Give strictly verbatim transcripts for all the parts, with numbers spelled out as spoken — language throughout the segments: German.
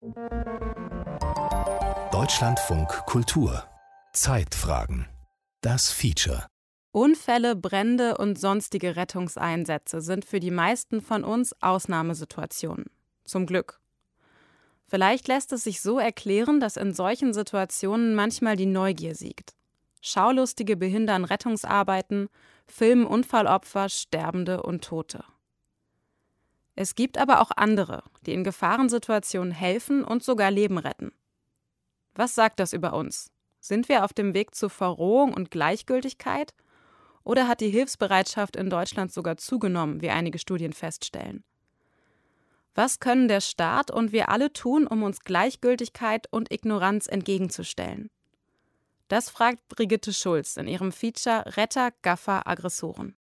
Deutschlandfunk Kultur. Zeitfragen. Das Feature. Unfälle, Brände und sonstige Rettungseinsätze sind für die meisten von uns Ausnahmesituationen. Zum Glück. Vielleicht lässt es sich so erklären, dass in solchen Situationen manchmal die Neugier siegt. Schaulustige behindern Rettungsarbeiten, filmen Unfallopfer, Sterbende und Tote. Es gibt aber auch andere, die in Gefahrensituationen helfen und sogar Leben retten. Was sagt das über uns? Sind wir auf dem Weg zur Verrohung und Gleichgültigkeit? Oder hat die Hilfsbereitschaft in Deutschland sogar zugenommen, wie einige Studien feststellen? Was können der Staat und wir alle tun, um uns Gleichgültigkeit und Ignoranz entgegenzustellen? Das fragt Brigitte Schulz in ihrem Feature Retter, Gaffer, Aggressoren.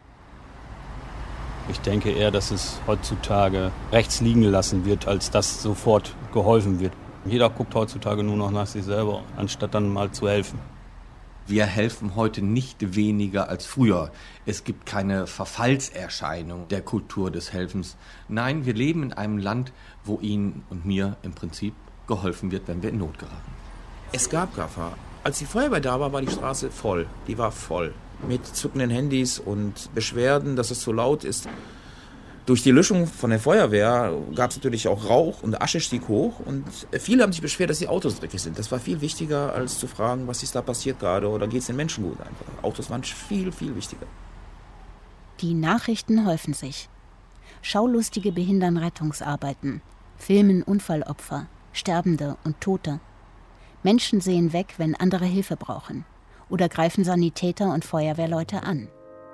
Ich denke eher, dass es heutzutage rechts liegen gelassen wird, als dass sofort geholfen wird. Jeder guckt heutzutage nur noch nach sich selber, anstatt dann mal zu helfen. Wir helfen heute nicht weniger als früher. Es gibt keine Verfallserscheinung der Kultur des Helfens. Nein, wir leben in einem Land, wo Ihnen und mir im Prinzip geholfen wird, wenn wir in Not geraten. Es gab Gaffer. Als die Feuerwehr da war, war die Straße voll. Die war voll. Mit zuckenden Handys und Beschwerden, dass es zu laut ist. Durch die Löschung von der Feuerwehr gab es natürlich auch Rauch und Asche stieg hoch. Und viele haben sich beschwert, dass die Autos dreckig sind. Das war viel wichtiger, als zu fragen, was ist da passiert gerade oder geht es den Menschen gut einfach. Autos waren viel, viel wichtiger. Die Nachrichten häufen sich. Schaulustige behindern Rettungsarbeiten, filmen Unfallopfer, Sterbende und Tote. Menschen sehen weg, wenn andere Hilfe brauchen. Oder greifen Sanitäter und Feuerwehrleute an.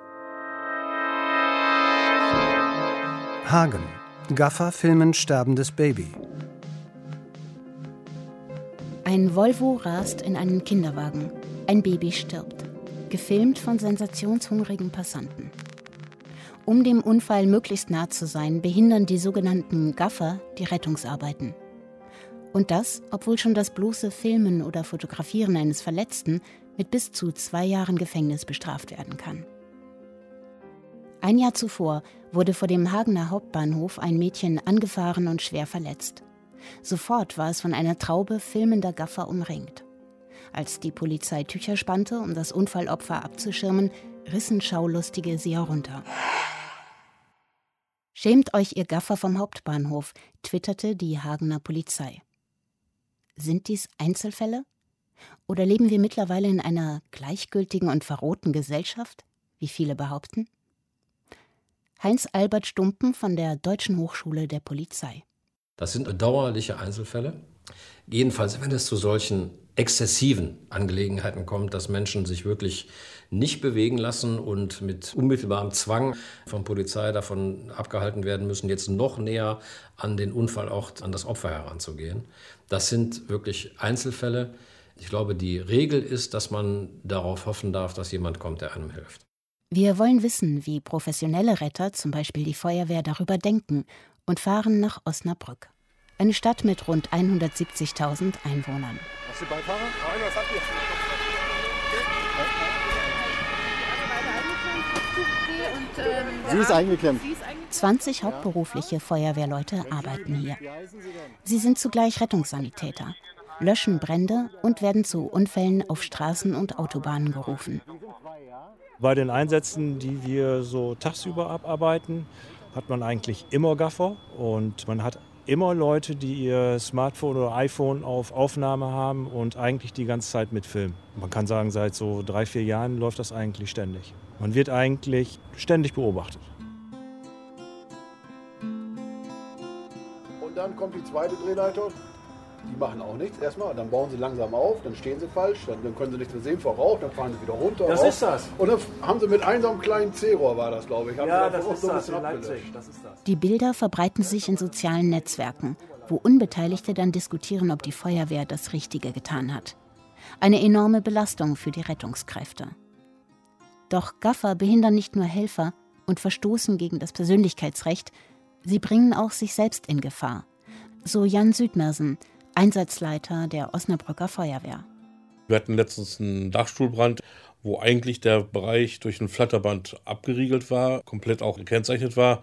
Hagen. Gaffer filmen sterbendes Baby. Ein Volvo rast in einen Kinderwagen. Ein Baby stirbt. Gefilmt von sensationshungrigen Passanten. Um dem Unfall möglichst nah zu sein, behindern die sogenannten Gaffer die Rettungsarbeiten. Und das, obwohl schon das bloße Filmen oder Fotografieren eines Verletzten mit bis zu zwei Jahren Gefängnis bestraft werden kann. Ein Jahr zuvor wurde vor dem Hagener Hauptbahnhof ein Mädchen angefahren und schwer verletzt. Sofort war es von einer Traube filmender Gaffer umringt. Als die Polizei Tücher spannte, um das Unfallopfer abzuschirmen, rissen Schaulustige sie herunter. Schämt euch, ihr Gaffer vom Hauptbahnhof, twitterte die Hagener Polizei. Sind dies Einzelfälle? Oder leben wir mittlerweile in einer gleichgültigen und verrohten Gesellschaft, wie viele behaupten? Heinz-Albert Stumpen von der Deutschen Hochschule der Polizei. Das sind bedauerliche Einzelfälle. Jedenfalls, wenn es zu solchen exzessiven Angelegenheiten kommt, dass Menschen sich wirklich nicht bewegen lassen und mit unmittelbarem Zwang von Polizei davon abgehalten werden müssen, jetzt noch näher an den Unfallort, an das Opfer heranzugehen. Das sind wirklich Einzelfälle. Ich glaube, die Regel ist, dass man darauf hoffen darf, dass jemand kommt, der einem hilft. Wir wollen wissen, wie professionelle Retter, zum Beispiel die Feuerwehr, darüber denken und fahren nach Osnabrück. Eine Stadt mit rund hundertsiebzigtausend Einwohnern. Hast du Beifahrer? Nein, was habt ihr? Sie ist eingeklemmt. zwanzig hauptberufliche Feuerwehrleute arbeiten hier. Sie sind zugleich Rettungssanitäter, löschen Brände und werden zu Unfällen auf Straßen und Autobahnen gerufen. Bei den Einsätzen, die wir so tagsüber abarbeiten, hat man eigentlich immer Gaffer und man hat immer Leute, die ihr Smartphone oder iPhone auf Aufnahme haben und eigentlich die ganze Zeit mitfilmen. Man kann sagen, seit so drei, vier Jahren läuft das eigentlich ständig. Man wird eigentlich ständig beobachtet. Und dann kommt die zweite Drehleitung. Die machen auch nichts erstmal, dann bauen sie langsam auf, dann stehen sie falsch, dann, dann können sie nichts mehr sehen vor Rauch, dann fahren sie wieder runter. Das rauf. ist das. Und dann haben sie mit einem so einem kleinen C-Rohr, war das, glaube ich. Haben ja, sie das ist so das, in abgelöscht. Leipzig. Das ist das. Die Bilder verbreiten sich in sozialen Netzwerken, wo Unbeteiligte dann diskutieren, ob die Feuerwehr das Richtige getan hat. Eine enorme Belastung für die Rettungskräfte. Doch Gaffer behindern nicht nur Helfer und verstoßen gegen das Persönlichkeitsrecht, sie bringen auch sich selbst in Gefahr. So Jan Südmersen, Einsatzleiter der Osnabrücker Feuerwehr. Wir hatten letztens einen Dachstuhlbrand, wo eigentlich der Bereich durch ein Flatterband abgeriegelt war, komplett auch gekennzeichnet war.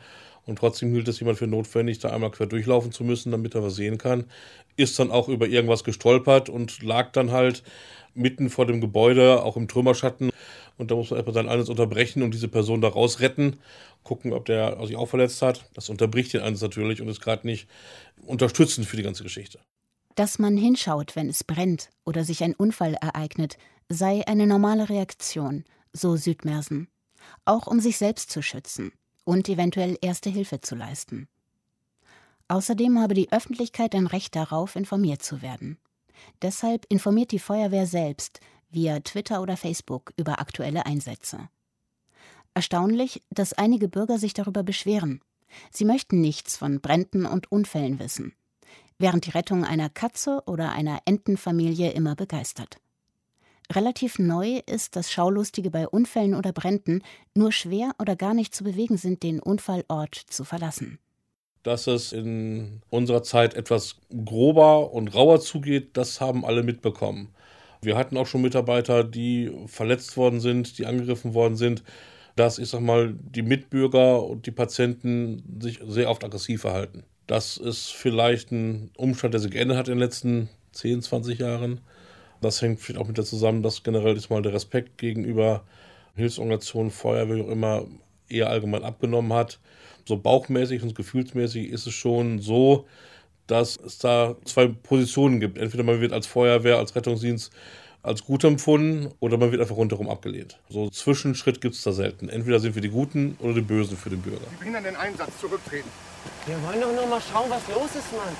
Und trotzdem hielt es jemand für notwendig, da einmal quer durchlaufen zu müssen, damit er was sehen kann. Ist dann auch über irgendwas gestolpert und lag dann halt mitten vor dem Gebäude, auch im Trümmerschatten. Und da muss man erstmal sein Einsatz unterbrechen und diese Person da rausretten. Gucken, ob der sich auch verletzt hat. Das unterbricht den Einsatz natürlich und ist gerade nicht unterstützend für die ganze Geschichte. Dass man hinschaut, wenn es brennt oder sich ein Unfall ereignet, sei eine normale Reaktion, so Südmersen. Auch um sich selbst zu schützen und eventuell Erste Hilfe zu leisten. Außerdem habe die Öffentlichkeit ein Recht darauf, informiert zu werden. Deshalb informiert die Feuerwehr selbst via Twitter oder Facebook über aktuelle Einsätze. Erstaunlich, dass einige Bürger sich darüber beschweren. Sie möchten nichts von Bränden und Unfällen wissen, während die Rettung einer Katze oder einer Entenfamilie immer begeistert. Relativ neu ist, dass Schaulustige bei Unfällen oder Bränden nur schwer oder gar nicht zu bewegen sind, den Unfallort zu verlassen. Dass es in unserer Zeit etwas grober und rauer zugeht, das haben alle mitbekommen. Wir hatten auch schon Mitarbeiter, die verletzt worden sind, die angegriffen worden sind, dass, ich sag mal, die Mitbürger und die Patienten sich sehr oft aggressiv verhalten. Das ist vielleicht ein Umstand, der sich geändert hat in den letzten zehn, zwanzig Jahren. Das hängt vielleicht auch mit der zusammen, dass generell diesmal der Respekt gegenüber Hilfsorganisationen, Feuerwehr, wie auch immer, eher allgemein abgenommen hat. So bauchmäßig und gefühlsmäßig ist es schon so, dass es da zwei Positionen gibt. Entweder man wird als Feuerwehr, als Rettungsdienst als gut empfunden oder man wird einfach rundherum abgelehnt. So einen Zwischenschritt gibt es da selten. Entweder sind wir die Guten oder die Bösen für den Bürger. Sie behindern den Einsatz, zurücktreten. Wir wollen doch nur mal schauen, was los ist, Mann.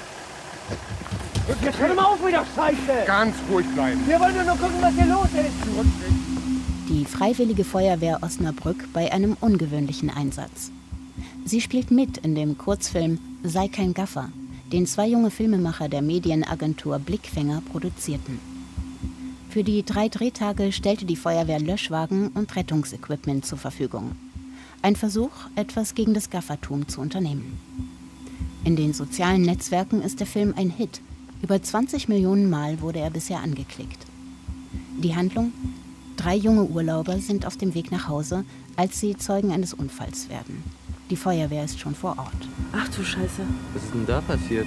Jetzt hör doch mal auf mit der Scheiße! Ganz ruhig bleiben. Wir wollen doch nur gucken, was hier los ist. Zurücktreten. Die Freiwillige Feuerwehr Osnabrück bei einem ungewöhnlichen Einsatz. Sie spielt mit in dem Kurzfilm Sei kein Gaffer, den zwei junge Filmemacher der Medienagentur Blickfänger produzierten. Für die drei Drehtage stellte die Feuerwehr Löschwagen und Rettungsequipment zur Verfügung. Ein Versuch, etwas gegen das Gaffertum zu unternehmen. In den sozialen Netzwerken ist der Film ein Hit. Über zwanzig Millionen Mal wurde er bisher angeklickt. Die Handlung? Drei junge Urlauber sind auf dem Weg nach Hause, als sie Zeugen eines Unfalls werden. Die Feuerwehr ist schon vor Ort. Ach du Scheiße. Was ist denn da passiert?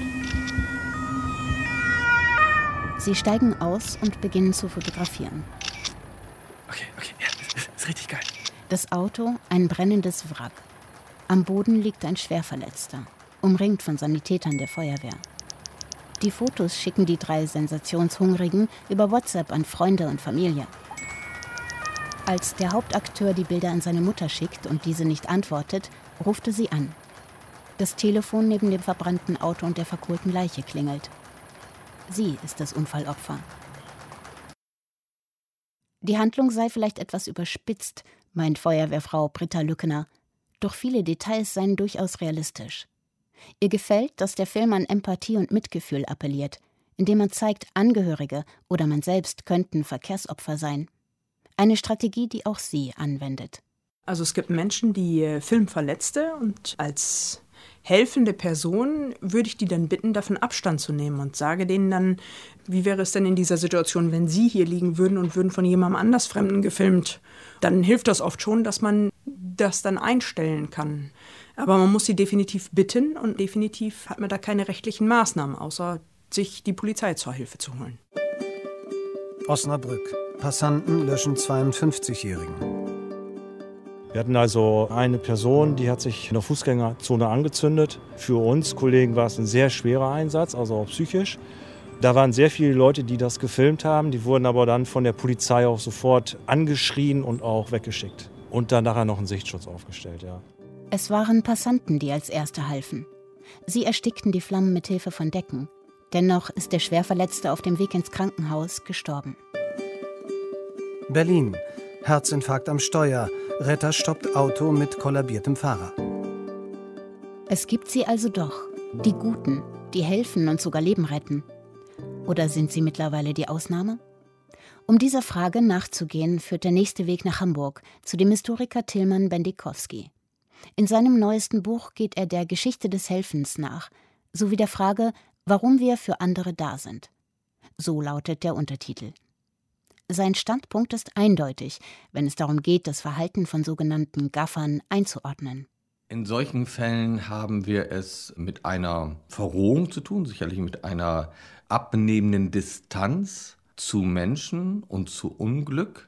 Sie steigen aus und beginnen zu fotografieren. Okay, okay, ja, das ist richtig geil. Das Auto, ein brennendes Wrack. Am Boden liegt ein Schwerverletzter, umringt von Sanitätern der Feuerwehr. Die Fotos schicken die drei Sensationshungrigen über WhatsApp an Freunde und Familie. Als der Hauptakteur die Bilder an seine Mutter schickt und diese nicht antwortet, ruft er sie an. Das Telefon neben dem verbrannten Auto und der verkohlten Leiche klingelt. Sie ist das Unfallopfer. Die Handlung sei vielleicht etwas überspitzt, meint Feuerwehrfrau Britta Lückener. Doch viele Details seien durchaus realistisch. Ihr gefällt, dass der Film an Empathie und Mitgefühl appelliert, indem man zeigt, Angehörige oder man selbst könnten Verkehrsopfer sein. Eine Strategie, die auch sie anwendet. Also es gibt Menschen, die filmen Verletzte und als helfende Person würde ich die dann bitten, davon Abstand zu nehmen und sage denen dann, wie wäre es denn in dieser Situation, wenn sie hier liegen würden und würden von jemandem anders Fremden gefilmt. Dann hilft das oft schon, dass man das dann einstellen kann. Aber man muss sie definitiv bitten und definitiv hat man da keine rechtlichen Maßnahmen, außer sich die Polizei zur Hilfe zu holen. Osnabrück. Passanten löschen zweiundfünfzigjährigen. Wir hatten also eine Person, die hat sich in der Fußgängerzone angezündet. Für uns Kollegen war es ein sehr schwerer Einsatz, also auch psychisch. Da waren sehr viele Leute, die das gefilmt haben. Die wurden aber dann von der Polizei auch sofort angeschrien und auch weggeschickt. Und dann nachher noch einen Sichtschutz aufgestellt, ja. Es waren Passanten, die als Erste halfen. Sie erstickten die Flammen mit Hilfe von Decken. Dennoch ist der Schwerverletzte auf dem Weg ins Krankenhaus gestorben. Berlin. Herzinfarkt am Steuer. Retter stoppt Auto mit kollabiertem Fahrer. Es gibt sie also doch. Die Guten, die helfen und sogar Leben retten. Oder sind sie mittlerweile die Ausnahme? Um dieser Frage nachzugehen, führt der nächste Weg nach Hamburg, zu dem Historiker Tilman Bendikowski. In seinem neuesten Buch geht er der Geschichte des Helfens nach, sowie der Frage, warum wir für andere da sind. So lautet der Untertitel. Sein Standpunkt ist eindeutig, wenn es darum geht, das Verhalten von sogenannten Gaffern einzuordnen. In solchen Fällen haben wir es mit einer Verrohung zu tun, sicherlich mit einer abnehmenden Distanz zu Menschen und zu Unglück,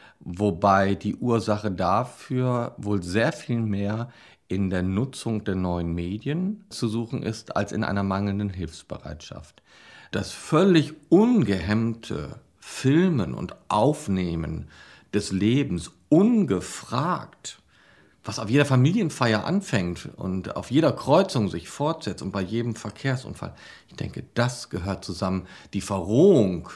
wobei die Ursache dafür wohl sehr viel mehr in der Nutzung der neuen Medien zu suchen ist, als in einer mangelnden Hilfsbereitschaft. Das völlig ungehemmte Filmen und Aufnehmen des Lebens, ungefragt, was auf jeder Familienfeier anfängt und auf jeder Kreuzung sich fortsetzt und bei jedem Verkehrsunfall. Ich denke, das gehört zusammen. Die Verrohung,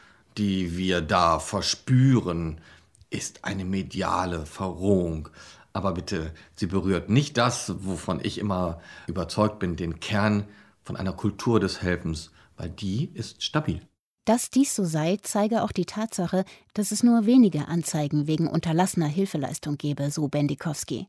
die wir da verspüren, ist eine mediale Verrohung. Aber bitte, sie berührt nicht das, wovon ich immer überzeugt bin, den Kern von einer Kultur des Helfens, weil die ist stabil. Dass dies so sei, zeige auch die Tatsache, dass es nur wenige Anzeigen wegen unterlassener Hilfeleistung gebe, so Bendikowski.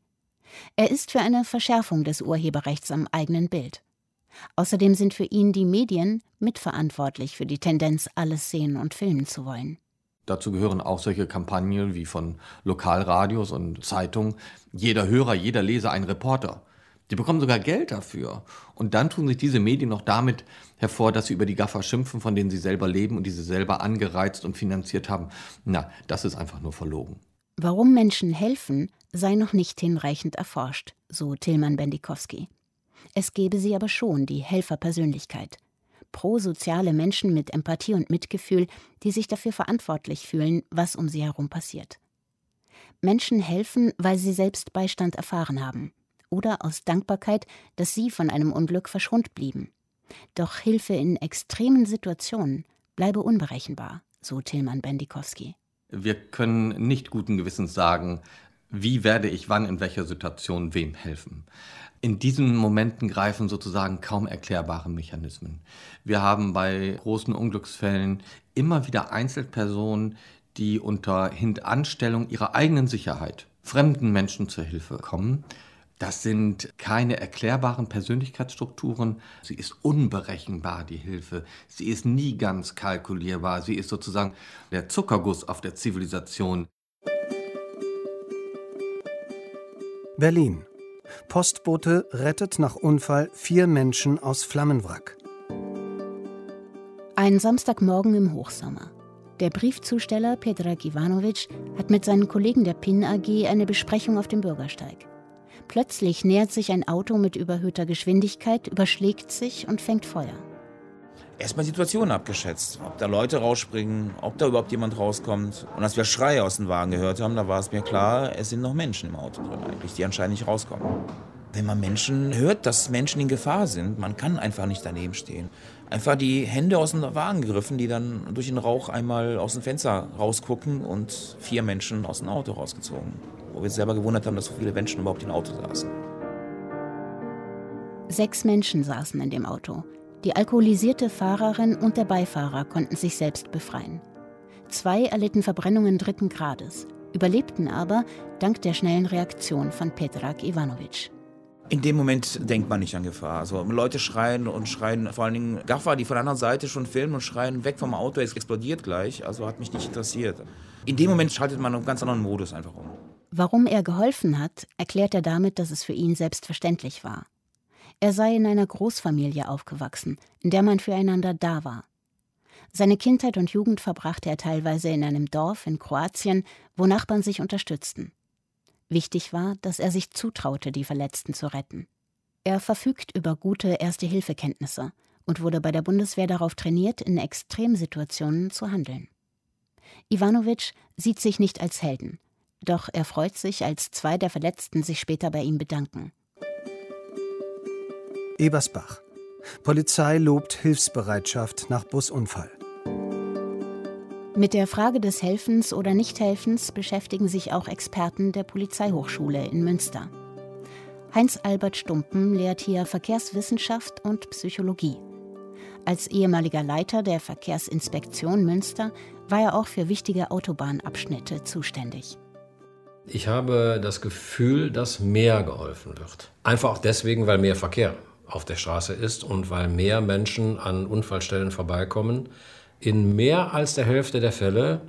Er ist für eine Verschärfung des Urheberrechts am eigenen Bild. Außerdem sind für ihn die Medien mitverantwortlich für die Tendenz, alles sehen und filmen zu wollen. Dazu gehören auch solche Kampagnen wie von Lokalradios und Zeitungen. Jeder Hörer, jeder Leser ein Reporter. Die bekommen sogar Geld dafür. Und dann tun sich diese Medien noch damit hervor, dass sie über die Gaffer schimpfen, von denen sie selber leben und die sie selber angereizt und finanziert haben. Na, das ist einfach nur verlogen. Warum Menschen helfen, sei noch nicht hinreichend erforscht, so Tilman Bendikowski. Es gebe sie aber schon, die Helferpersönlichkeit. Prosoziale Menschen mit Empathie und Mitgefühl, die sich dafür verantwortlich fühlen, was um sie herum passiert. Menschen helfen, weil sie selbst Beistand erfahren haben oder aus Dankbarkeit, dass sie von einem Unglück verschont blieben. Doch Hilfe in extremen Situationen bleibe unberechenbar, so Tilman Bendikowski. Wir können nicht guten Gewissens sagen, wie werde ich wann in welcher Situation wem helfen. In diesen Momenten greifen sozusagen kaum erklärbare Mechanismen. Wir haben bei großen Unglücksfällen immer wieder Einzelpersonen, die unter Hintanstellung ihrer eigenen Sicherheit fremden Menschen zur Hilfe kommen. Das sind keine erklärbaren Persönlichkeitsstrukturen. Sie ist unberechenbar, die Hilfe. Sie ist nie ganz kalkulierbar. Sie ist sozusagen der Zuckerguss auf der Zivilisation. Berlin. Postbote rettet nach Unfall vier Menschen aus Flammenwrack. Ein Samstagmorgen im Hochsommer. Der Briefzusteller Predrag Ivanovic hat mit seinen Kollegen der P I N A G eine Besprechung auf dem Bürgersteig. Plötzlich nähert sich ein Auto mit überhöhter Geschwindigkeit, überschlägt sich und fängt Feuer. Erstmal Situationen abgeschätzt, ob da Leute rausspringen, ob da überhaupt jemand rauskommt. Und als wir Schreie aus dem Wagen gehört haben, da war es mir klar, es sind noch Menschen im Auto drin eigentlich, die anscheinend nicht rauskommen. Wenn man Menschen hört, dass Menschen in Gefahr sind, man kann einfach nicht daneben stehen. Einfach die Hände aus dem Wagen gegriffen, die dann durch den Rauch einmal aus dem Fenster rausgucken und vier Menschen aus dem Auto rausgezogen. Wo wir selber gewundert haben, dass so viele Menschen überhaupt im Auto saßen. Sechs Menschen saßen in dem Auto. Die alkoholisierte Fahrerin und der Beifahrer konnten sich selbst befreien. Zwei erlitten Verbrennungen dritten Grades, überlebten aber dank der schnellen Reaktion von Predrag Ivanovic. In dem Moment denkt man nicht an Gefahr. Also Leute schreien und schreien, vor allen Dingen Gaffer, die von der anderen Seite schon filmen und schreien, weg vom Auto, es explodiert gleich. Also hat mich nicht interessiert. In dem Moment schaltet man einen ganz anderen Modus einfach um. Warum er geholfen hat, erklärt er damit, dass es für ihn selbstverständlich war. Er sei in einer Großfamilie aufgewachsen, in der man füreinander da war. Seine Kindheit und Jugend verbrachte er teilweise in einem Dorf in Kroatien, wo Nachbarn sich unterstützten. Wichtig war, dass er sich zutraute, die Verletzten zu retten. Er verfügt über gute Erste-Hilfe-Kenntnisse und wurde bei der Bundeswehr darauf trainiert, in Extremsituationen zu handeln. Ivanovic sieht sich nicht als Helden, doch er freut sich, als zwei der Verletzten sich später bei ihm bedanken. Ebersbach. Polizei lobt Hilfsbereitschaft nach Busunfall. Mit der Frage des Helfens oder Nichthelfens beschäftigen sich auch Experten der Polizeihochschule in Münster. Heinz-Albert Stumpen lehrt hier Verkehrswissenschaft und Psychologie. Als ehemaliger Leiter der Verkehrsinspektion Münster war er auch für wichtige Autobahnabschnitte zuständig. Ich habe das Gefühl, dass mehr geholfen wird. Einfach auch deswegen, weil mehr Verkehr auf der Straße ist und weil mehr Menschen an Unfallstellen vorbeikommen. In mehr als der Hälfte der Fälle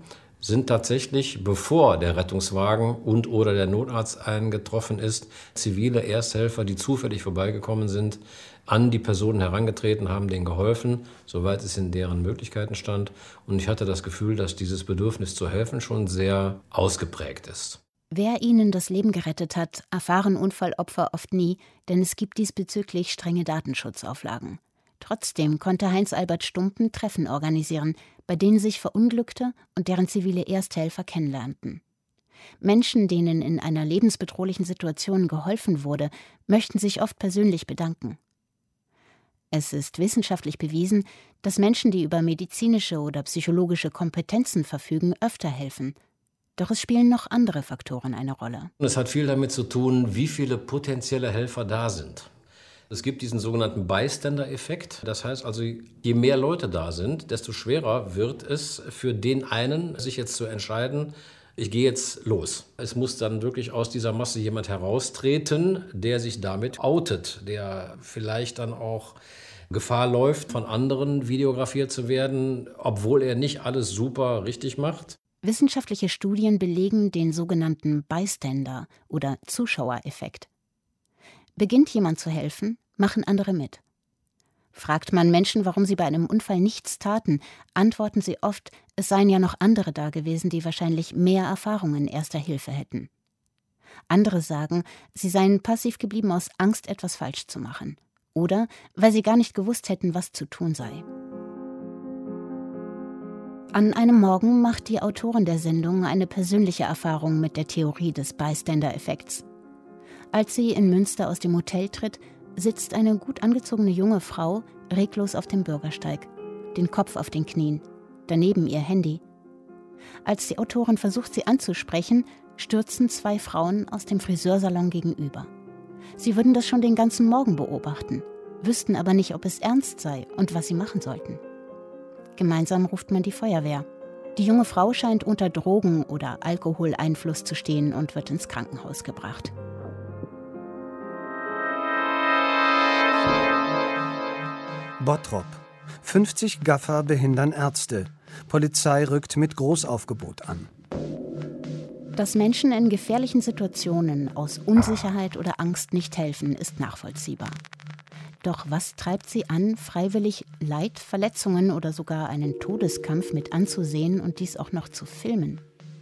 sind tatsächlich, bevor der Rettungswagen und oder der Notarzt eingetroffen ist, zivile Ersthelfer, die zufällig vorbeigekommen sind, an die Personen herangetreten, haben denen geholfen, soweit es in deren Möglichkeiten stand. Und ich hatte das Gefühl, dass dieses Bedürfnis zu helfen schon sehr ausgeprägt ist. Wer ihnen das Leben gerettet hat, erfahren Unfallopfer oft nie, denn es gibt diesbezüglich strenge Datenschutzauflagen. Trotzdem konnte Heinz-Albert Stumpen Treffen organisieren, bei denen sich Verunglückte und deren zivile Ersthelfer kennenlernten. Menschen, denen in einer lebensbedrohlichen Situation geholfen wurde, möchten sich oft persönlich bedanken. Es ist wissenschaftlich bewiesen, dass Menschen, die über medizinische oder psychologische Kompetenzen verfügen, öfter helfen. Doch es spielen noch andere Faktoren eine Rolle. Es hat viel damit zu tun, wie viele potenzielle Helfer da sind. Es gibt diesen sogenannten Bystander-Effekt. Das heißt also, je mehr Leute da sind, desto schwerer wird es für den einen, sich jetzt zu entscheiden, ich gehe jetzt los. Es muss dann wirklich aus dieser Masse jemand heraustreten, der sich damit outet, der vielleicht dann auch Gefahr läuft, von anderen videografiert zu werden, obwohl er nicht alles super richtig macht. Wissenschaftliche Studien belegen den sogenannten Bystander- oder Zuschauereffekt. Beginnt jemand zu helfen, machen andere mit. Fragt man Menschen, warum sie bei einem Unfall nichts taten, antworten sie oft, es seien ja noch andere da gewesen, die wahrscheinlich mehr Erfahrung in erster Hilfe hätten. Andere sagen, sie seien passiv geblieben aus Angst, etwas falsch zu machen. Oder weil sie gar nicht gewusst hätten, was zu tun sei. An einem Morgen macht die Autorin der Sendung eine persönliche Erfahrung mit der Theorie des Bystander-Effekts. Als sie in Münster aus dem Hotel tritt, sitzt eine gut angezogene junge Frau reglos auf dem Bürgersteig, den Kopf auf den Knien, daneben ihr Handy. Als die Autorin versucht, sie anzusprechen, stürzen zwei Frauen aus dem Friseursalon gegenüber. Sie würden das schon den ganzen Morgen beobachten, wüssten aber nicht, ob es ernst sei und was sie machen sollten. Gemeinsam ruft man die Feuerwehr. Die junge Frau scheint unter Drogen- oder Alkoholeinfluss zu stehen und wird ins Krankenhaus gebracht. Bottrop. fünfzig Gaffer behindern Ärzte. Polizei rückt mit Großaufgebot an. Dass Menschen in gefährlichen Situationen aus Unsicherheit oder Angst nicht helfen, ist nachvollziehbar. Doch was treibt sie an, freiwillig Leid, Verletzungen oder sogar einen Todeskampf mit anzusehen und dies auch noch zu filmen?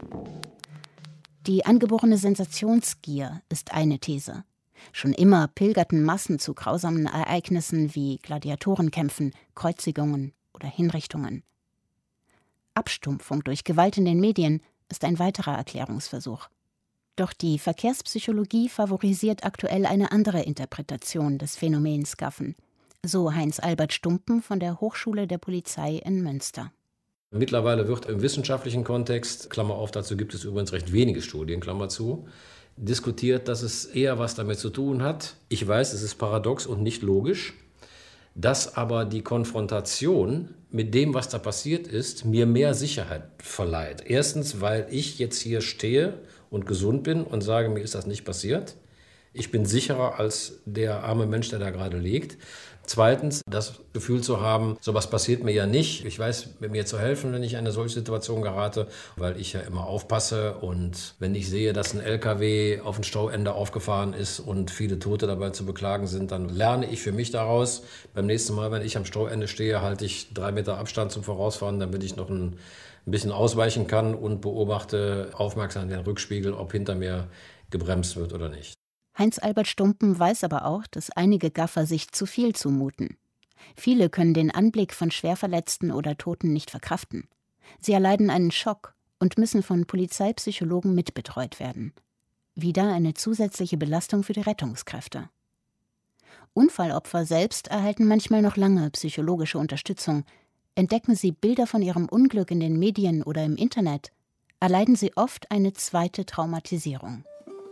Die angeborene Sensationsgier ist eine These. Schon immer pilgerten Massen zu grausamen Ereignissen wie Gladiatorenkämpfen, Kreuzigungen oder Hinrichtungen. Abstumpfung durch Gewalt in den Medien ist ein weiterer Erklärungsversuch. Doch die Verkehrspsychologie favorisiert aktuell eine andere Interpretation des Phänomens Gaffen. So Heinz-Albert Stumpen von der Hochschule der Polizei in Münster. Mittlerweile wird im wissenschaftlichen Kontext, Klammer auf, dazu gibt es übrigens recht wenige Studien, Klammer zu, diskutiert, dass es eher was damit zu tun hat. Ich weiß, es ist paradox und nicht logisch, dass aber die Konfrontation mit dem, was da passiert ist, mir mehr Sicherheit verleiht. Erstens, weil ich jetzt hier stehe und gesund bin und sage, mir ist das nicht passiert. Ich bin sicherer als der arme Mensch, der da gerade liegt. Zweitens, das Gefühl zu haben, sowas passiert mir ja nicht. Ich weiß, mir zu helfen, wenn ich in eine solche Situation gerate, weil ich ja immer aufpasse. Und wenn ich sehe, dass ein L K W auf ein Stauende aufgefahren ist und viele Tote dabei zu beklagen sind, dann lerne ich für mich daraus. Beim nächsten Mal, wenn ich am Stauende stehe, halte ich drei Meter Abstand zum Vorausfahren, damit ich noch ein, ein bisschen ausweichen kann und beobachte aufmerksam den Rückspiegel, ob hinter mir gebremst wird oder nicht. Heinz-Albert Stumpen weiß aber auch, dass einige Gaffer sich zu viel zumuten. Viele können den Anblick von Schwerverletzten oder Toten nicht verkraften. Sie erleiden einen Schock und müssen von Polizeipsychologen mitbetreut werden. Wieder eine zusätzliche Belastung für die Rettungskräfte. Unfallopfer selbst erhalten manchmal noch lange psychologische Unterstützung. Entdecken sie Bilder von ihrem Unglück in den Medien oder im Internet, erleiden sie oft eine zweite Traumatisierung.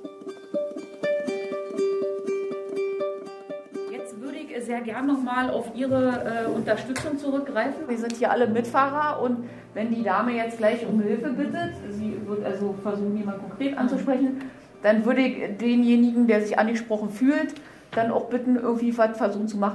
Sehr gern nochmal auf Ihre äh, Unterstützung zurückgreifen. Wir sind hier alle Mitfahrer und wenn die Dame jetzt gleich um Hilfe bittet, sie wird also versuchen, jemanden konkret anzusprechen, dann würde ich denjenigen, der sich angesprochen fühlt, dann auch bitten, irgendwie was versuchen zu machen.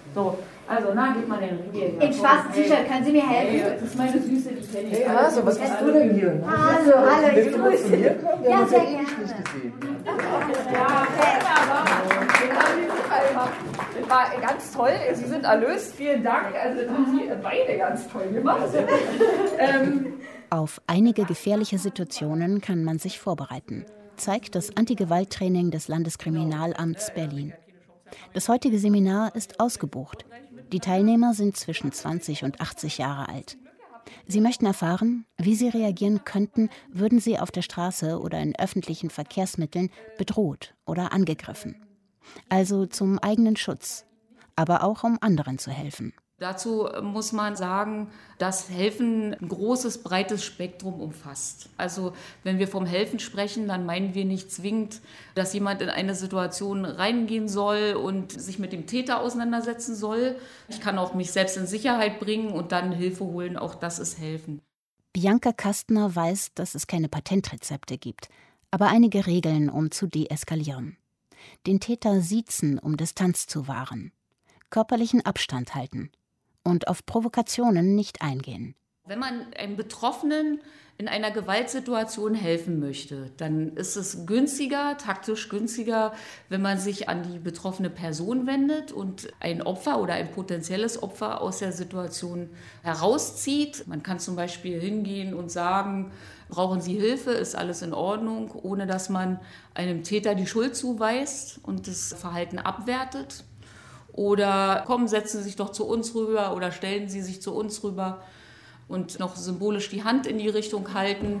So, also, na, gib mal den Ring. Im schwarzen T-Shirt, können Sie mir helfen? Hey, das ist meine Süße, die kenne ich. Hey, Hase, was machst du denn hier? Hallo, hallo, ich grüße dich. Wir haben Ja, uns sehr ja ewig gerne. nicht gesehen. Ja, wunderbar. Das war ganz toll. Sie sind erlöst. Vielen Dank. Also, das haben Sie beide ganz toll gemacht. ähm, Auf einige gefährliche Situationen kann man sich vorbereiten, zeigt das Antigewalttraining des Landeskriminalamts Berlin. Das heutige Seminar ist ausgebucht. Die Teilnehmer sind zwischen zwanzig und achtzig Jahre alt. Sie möchten erfahren, wie sie reagieren könnten, würden sie auf der Straße oder in öffentlichen Verkehrsmitteln bedroht oder angegriffen. Also zum eigenen Schutz, aber auch um anderen zu helfen. Dazu muss man sagen, dass Helfen ein großes, breites Spektrum umfasst. Also wenn wir vom Helfen sprechen, dann meinen wir nicht zwingend, dass jemand in eine Situation reingehen soll und sich mit dem Täter auseinandersetzen soll. Ich kann auch mich selbst in Sicherheit bringen und dann Hilfe holen, auch das ist Helfen. Bianca Kastner weiß, dass es keine Patentrezepte gibt, aber einige Regeln, um zu deeskalieren. Den Täter siezen, um Distanz zu wahren. Körperlichen Abstand halten. Und auf Provokationen nicht eingehen. Wenn man einem Betroffenen in einer Gewaltsituation helfen möchte, dann ist es günstiger, taktisch günstiger, wenn man sich an die betroffene Person wendet und ein Opfer oder ein potenzielles Opfer aus der Situation herauszieht. Man kann zum Beispiel hingehen und sagen, brauchen Sie Hilfe, ist alles in Ordnung, ohne dass man einem Täter die Schuld zuweist und das Verhalten abwertet. Oder kommen, setzen Sie sich doch zu uns rüber oder stellen Sie sich zu uns rüber und noch symbolisch die Hand in die Richtung halten.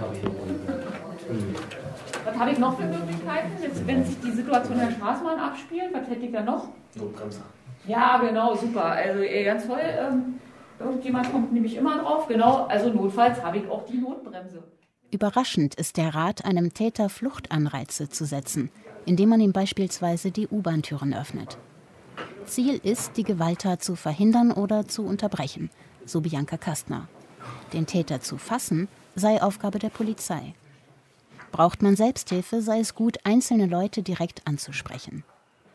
Was habe ich noch für Möglichkeiten, jetzt, wenn sich die Situation in der Straßenbahn abspielt? Was hätte ich da noch? Notbremse. Ja, genau, super. Also ganz toll. Ähm, irgendjemand kommt nämlich immer drauf. Genau, also notfalls habe ich auch die Notbremse. Überraschend ist der Rat, einem Täter Fluchtanreize zu setzen, indem man ihm beispielsweise die U-Bahn-Türen öffnet. Ziel ist, die Gewalttat zu verhindern oder zu unterbrechen, so Bianca Kastner. Den Täter zu fassen, sei Aufgabe der Polizei. Braucht man Selbsthilfe, sei es gut, einzelne Leute direkt anzusprechen.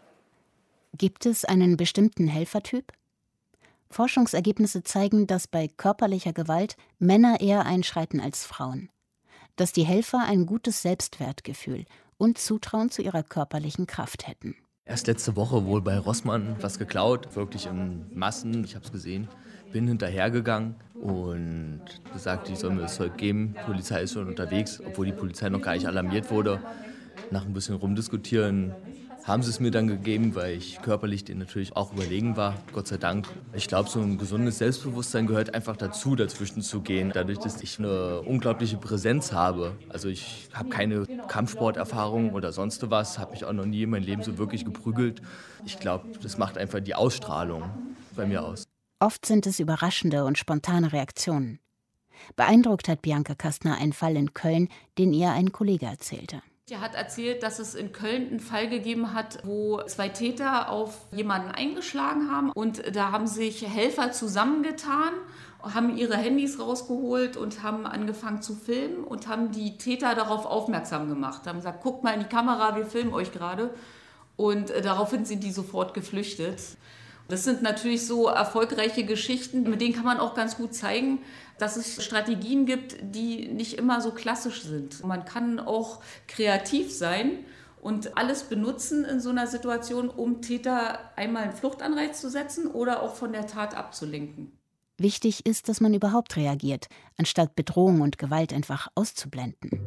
Gibt es einen bestimmten Helfertyp? Forschungsergebnisse zeigen, dass bei körperlicher Gewalt Männer eher einschreiten als Frauen. Dass die Helfer ein gutes Selbstwertgefühl und Zutrauen zu ihrer körperlichen Kraft hätten. Erst letzte Woche wohl bei Rossmann was geklaut, wirklich in Massen, ich habe es gesehen. Bin hinterhergegangen und gesagt, ich soll mir das Zeug geben, die Polizei ist schon unterwegs, obwohl die Polizei noch gar nicht alarmiert wurde. Nach ein bisschen rumdiskutieren haben sie es mir dann gegeben, weil ich körperlich denen natürlich auch überlegen war, Gott sei Dank. Ich glaube, so ein gesundes Selbstbewusstsein gehört einfach dazu, dazwischen zu gehen. Dadurch, dass ich eine unglaubliche Präsenz habe. Also ich habe keine Kampfsporterfahrung oder sonst was, habe mich auch noch nie in meinem Leben so wirklich geprügelt. Ich glaube, das macht einfach die Ausstrahlung bei mir aus. Oft sind es überraschende und spontane Reaktionen. Beeindruckt hat Bianca Kastner ein Fall in Köln, den ihr ein Kollege erzählte. Er hat erzählt, dass es in Köln einen Fall gegeben hat, wo zwei Täter auf jemanden eingeschlagen haben. Und da haben sich Helfer zusammengetan, haben ihre Handys rausgeholt und haben angefangen zu filmen und haben die Täter darauf aufmerksam gemacht. Haben gesagt, guckt mal in die Kamera, wir filmen euch gerade. Und daraufhin sind die sofort geflüchtet. Das sind natürlich so erfolgreiche Geschichten, mit denen kann man auch ganz gut zeigen, dass es Strategien gibt, die nicht immer so klassisch sind. Man kann auch kreativ sein und alles benutzen in so einer Situation, um Täter einmal einen Fluchtanreiz zu setzen oder auch von der Tat abzulenken. Wichtig ist, dass man überhaupt reagiert, anstatt Bedrohung und Gewalt einfach auszublenden.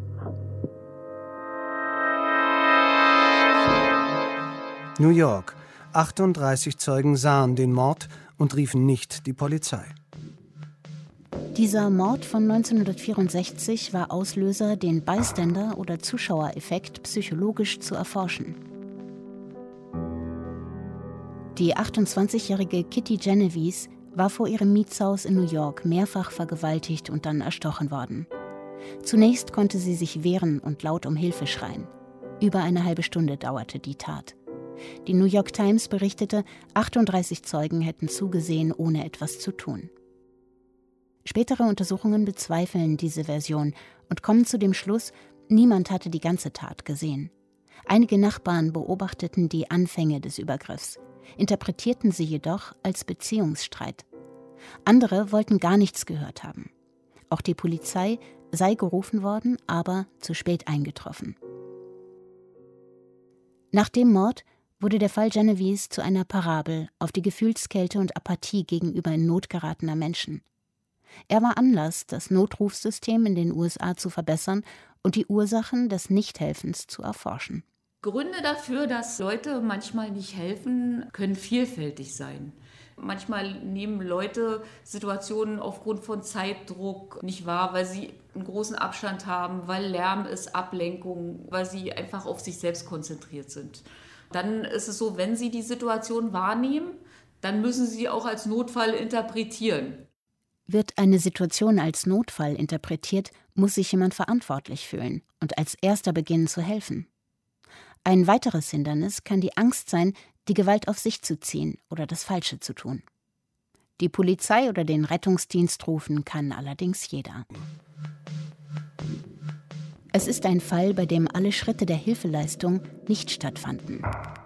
New York. achtunddreißig Zeugen sahen den Mord und riefen nicht die Polizei. Dieser Mord von neunzehnhundertvierundsechzig war Auslöser, den Bystander- oder Zuschauereffekt psychologisch zu erforschen. Die achtundzwanzigjährige Kitty Genovese war vor ihrem Mietshaus in New York mehrfach vergewaltigt und dann erstochen worden. Zunächst konnte sie sich wehren und laut um Hilfe schreien. Über eine halbe Stunde dauerte die Tat. Die New York Times berichtete, achtunddreißig Zeugen hätten zugesehen, ohne etwas zu tun. Spätere Untersuchungen bezweifeln diese Version und kommen zu dem Schluss, niemand hatte die ganze Tat gesehen. Einige Nachbarn beobachteten die Anfänge des Übergriffs. interpretierten sie jedoch als Beziehungsstreit. Andere wollten gar nichts gehört haben. Auch die Polizei sei gerufen worden, aber zu spät eingetroffen. Nach dem Mord wurde der Fall Genovese zu einer Parabel auf die Gefühlskälte und Apathie gegenüber in Not geratener Menschen. Er war Anlass, das Notrufsystem in den U S A zu verbessern und die Ursachen des Nichthelfens zu erforschen. Gründe dafür, dass Leute manchmal nicht helfen, können vielfältig sein. Manchmal nehmen Leute Situationen aufgrund von Zeitdruck nicht wahr, weil sie einen großen Abstand haben, weil Lärm ist, Ablenkung, weil sie einfach auf sich selbst konzentriert sind. Dann ist es so, wenn sie die Situation wahrnehmen, dann müssen sie sie auch als Notfall interpretieren. Wird eine Situation als Notfall interpretiert, muss sich jemand verantwortlich fühlen und als erster beginnen zu helfen. Ein weiteres Hindernis kann die Angst sein, die Gewalt auf sich zu ziehen oder das Falsche zu tun. Die Polizei oder den Rettungsdienst rufen kann allerdings jeder. Es ist ein Fall, bei dem alle Schritte der Hilfeleistung nicht stattfanden.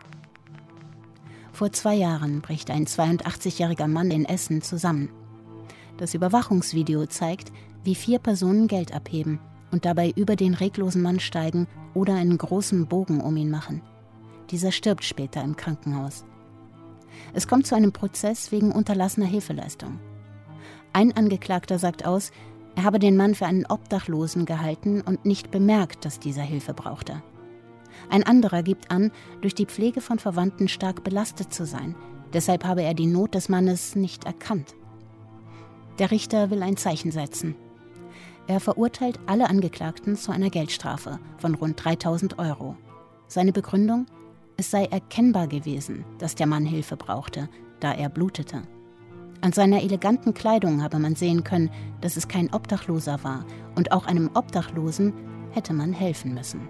Vor zwei Jahren bricht ein zweiundachtzigjähriger Mann in Essen zusammen. Das Überwachungsvideo zeigt, wie vier Personen Geld abheben und dabei über den reglosen Mann steigen oder einen großen Bogen um ihn machen. Dieser stirbt später im Krankenhaus. Es kommt zu einem Prozess wegen unterlassener Hilfeleistung. Ein Angeklagter sagt aus, er habe den Mann für einen Obdachlosen gehalten und nicht bemerkt, dass dieser Hilfe brauchte. Ein anderer gibt an, durch die Pflege von Verwandten stark belastet zu sein. Deshalb habe er die Not des Mannes nicht erkannt. Der Richter will ein Zeichen setzen. Er verurteilt alle Angeklagten zu einer Geldstrafe von rund dreitausend Euro. Seine Begründung? Es sei erkennbar gewesen, dass der Mann Hilfe brauchte, da er blutete. An seiner eleganten Kleidung habe man sehen können, dass es kein Obdachloser war, und auch einem Obdachlosen hätte man helfen müssen.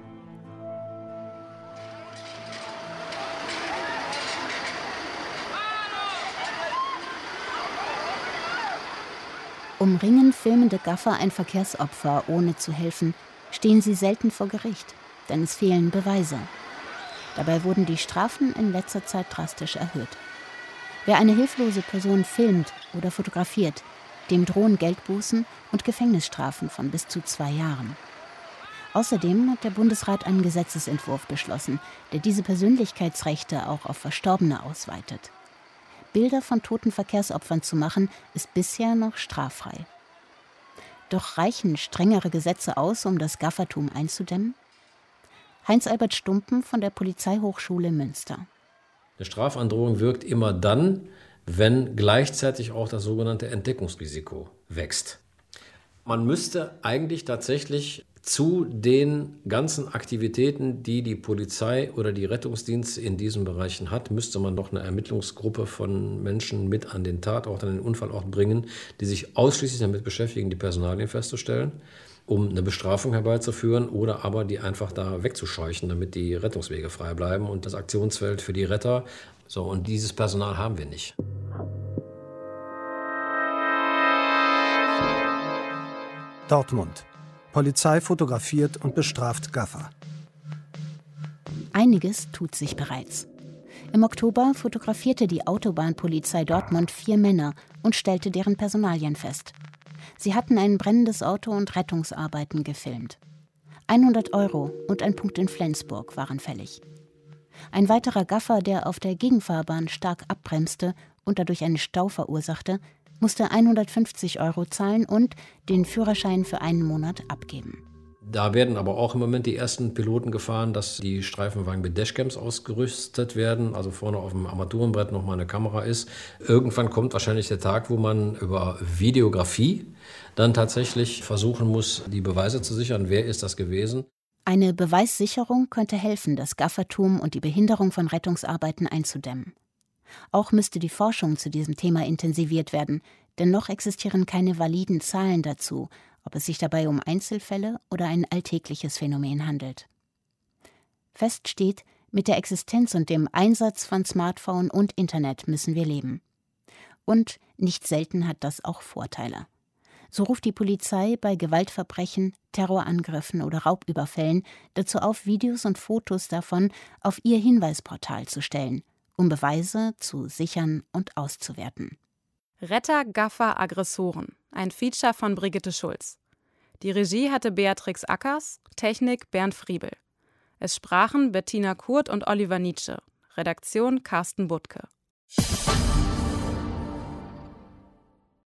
Umringen filmende Gaffer ein Verkehrsopfer, ohne zu helfen, stehen sie selten vor Gericht, denn es fehlen Beweise. Dabei wurden die Strafen in letzter Zeit drastisch erhöht. Wer eine hilflose Person filmt oder fotografiert, dem drohen Geldbußen und Gefängnisstrafen von bis zu zwei Jahren. Außerdem hat der Bundesrat einen Gesetzesentwurf beschlossen, der diese Persönlichkeitsrechte auch auf Verstorbene ausweitet. Bilder von toten Verkehrsopfern zu machen, ist bisher noch straffrei. Doch reichen strengere Gesetze aus, um das Gaffertum einzudämmen? Heinz-Albert Stumpen von der Polizeihochschule Münster. Eine Strafandrohung wirkt immer dann, wenn gleichzeitig auch das sogenannte Entdeckungsrisiko wächst. Man müsste eigentlich tatsächlich zu den ganzen Aktivitäten, die die Polizei oder die Rettungsdienste in diesen Bereichen hat, müsste man doch eine Ermittlungsgruppe von Menschen mit an den Tatort, an den Unfallort bringen, die sich ausschließlich damit beschäftigen, die Personalien festzustellen, um eine Bestrafung herbeizuführen oder aber die einfach da wegzuscheuchen, damit die Rettungswege frei bleiben und das Aktionsfeld für die Retter. So, und dieses Personal haben wir nicht. Dortmund. Polizei fotografiert und bestraft Gaffer. Einiges tut sich bereits. Im Oktober fotografierte die Autobahnpolizei Dortmund vier Männer und stellte deren Personalien fest. Sie hatten ein brennendes Auto und Rettungsarbeiten gefilmt. hundert Euro und ein Punkt in Flensburg waren fällig. Ein weiterer Gaffer, der auf der Gegenfahrbahn stark abbremste und dadurch einen Stau verursachte, musste hundertfünfzig Euro zahlen und den Führerschein für einen Monat abgeben. Da werden aber auch im Moment die ersten Piloten gefahren, dass die Streifenwagen mit Dashcams ausgerüstet werden, also vorne auf dem Armaturenbrett nochmal eine Kamera ist. Irgendwann kommt wahrscheinlich der Tag, wo man über Videografie dann tatsächlich versuchen muss, die Beweise zu sichern, wer ist das gewesen. Eine Beweissicherung könnte helfen, das Gaffertum und die Behinderung von Rettungsarbeiten einzudämmen. Auch müsste die Forschung zu diesem Thema intensiviert werden, denn noch existieren keine validen Zahlen dazu, ob es sich dabei um Einzelfälle oder ein alltägliches Phänomen handelt. Fest steht, mit der Existenz und dem Einsatz von Smartphone und Internet müssen wir leben. Und nicht selten hat das auch Vorteile. So ruft die Polizei bei Gewaltverbrechen, Terrorangriffen oder Raubüberfällen dazu auf, Videos und Fotos davon auf ihr Hinweisportal zu stellen um Beweise zu sichern und auszuwerten. Retter, Gaffer, Aggressoren. Ein Feature von Brigitte Schulz. Die Regie hatte Beatrix Ackers, Technik Bernd Friebel. Es sprachen Bettina Kurt und Oliver Nietzsche. Redaktion Carsten Butke.